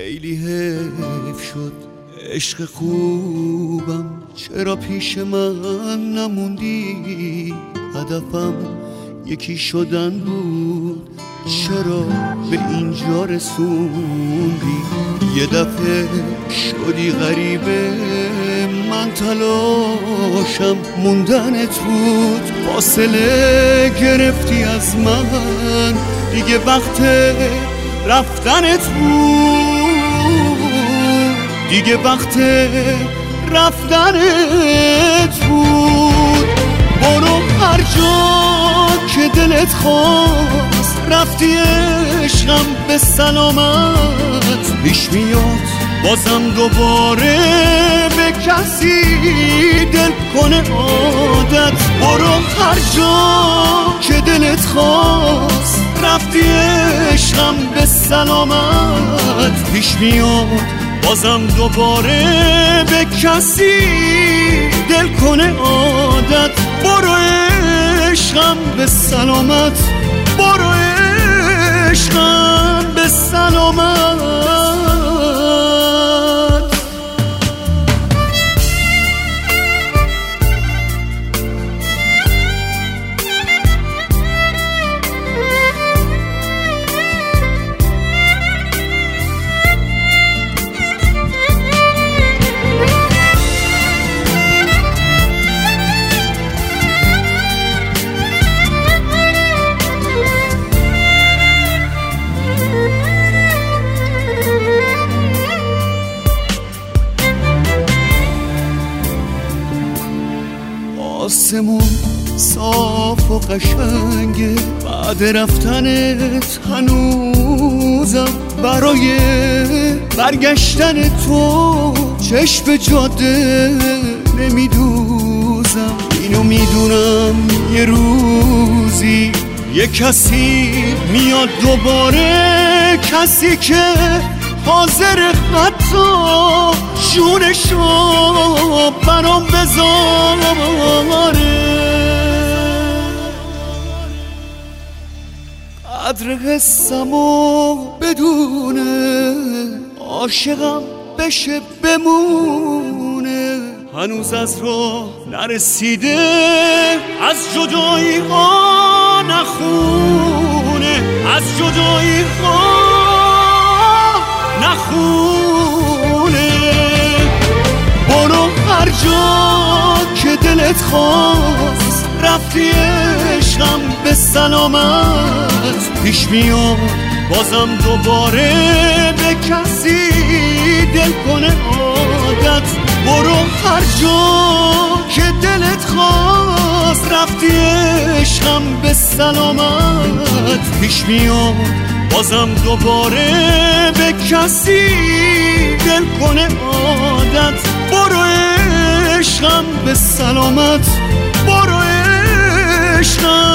خیلی حیف شد عشق خوبم، چرا پیش من نموندی؟ هدفم یکی شدن بود، چرا به اینجا رسوندی؟ یه دفعه شدی غریبه، من تلاشم موندنت بود، فاصله گرفتی از من، دیگه وقت رفتنت بود، دیگه وقت رفتنت بود. برو هر جا که دلت خواست، رفتی عشقم به سلامت. پیش میاد بازم دوباره به کسی دل کنه عادت. برو هر جا که دلت خواست، رفتی عشقم به سلامت. پیش میاد بازم دوباره به کسی دل کنه عادت. برو عشقم به سلامت، برو عشقم به سلامت. آسمون صاف و قشنگه، بعد رفتنت هنوزم برای برگشتن تو چشم به جاده نمیدوزم. اینو میدونم یه روزی یه کسی میاد دوباره، کسی که حاضر حتی جونشو برام بذاره. قدر حسمو بدونه، عاشقم بشه بمونه. هنوز از راه نرسیده، از جدایی ها نخونه، از جدایی ها نخونه. برو هر جا که دلت خواست، رفتی عشقم به سلامت. پیش میاد بازم دوباره به کسی دل کنه عادت. برو هر جا که دلت خواست، رفتی عشقم به سلامت. پیش میاد بازم دوباره به کسی دل کنه عادت. برو عشقم به سلامت، برو عشقم